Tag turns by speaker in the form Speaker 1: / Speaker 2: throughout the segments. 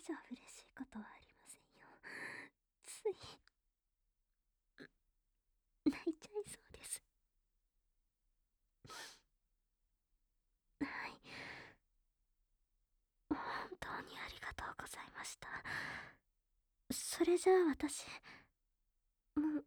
Speaker 1: じゃ嬉しいことはありませんよ。つい泣いちゃいそうです。はい、本当にありがとうございました。それじゃあ私もう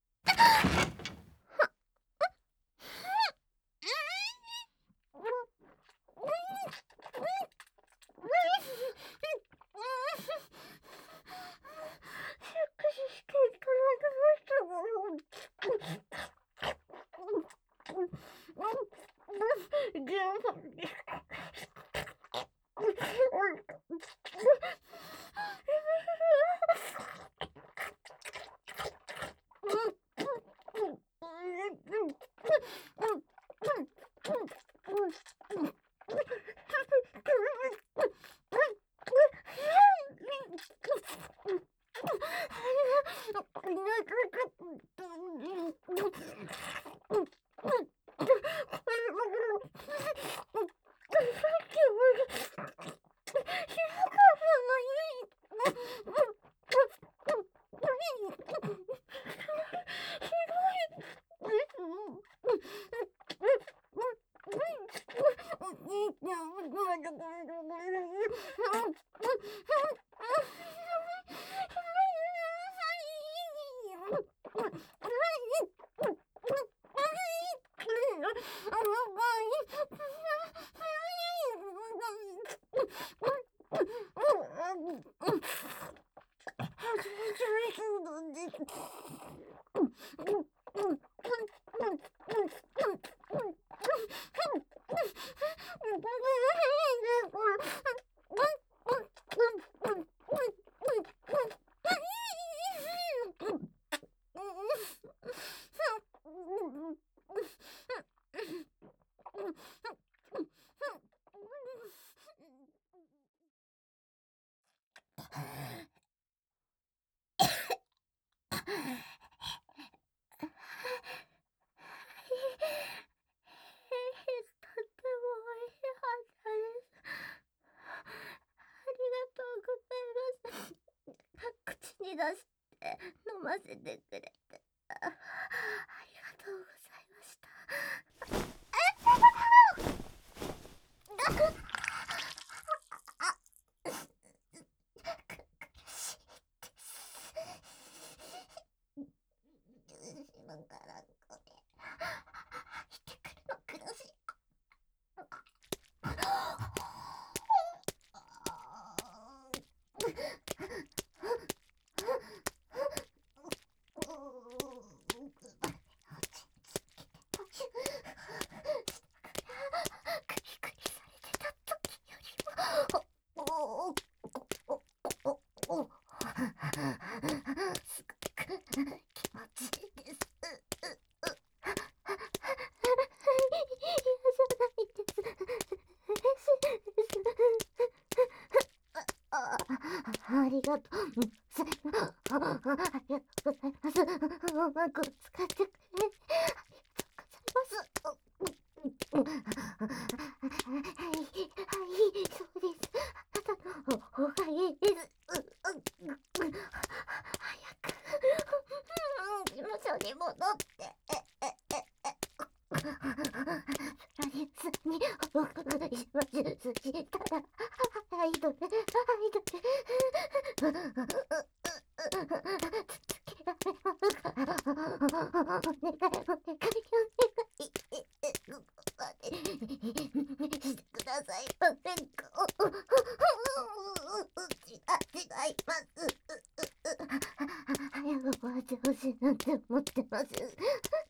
Speaker 1: 出して飲ませてくれてありがとうございました。今からこれ入ってくるの苦しい。ありがとう。ありがとうございます。うまく使ってくれ。ありがとうございます。はい、そうです。あなたの方がいいです。早く、事務所に戻って。プロデュースにお伺いします。したら、アイドル。してくださいませんか。違います。早く終わってほしいなんて思ってます。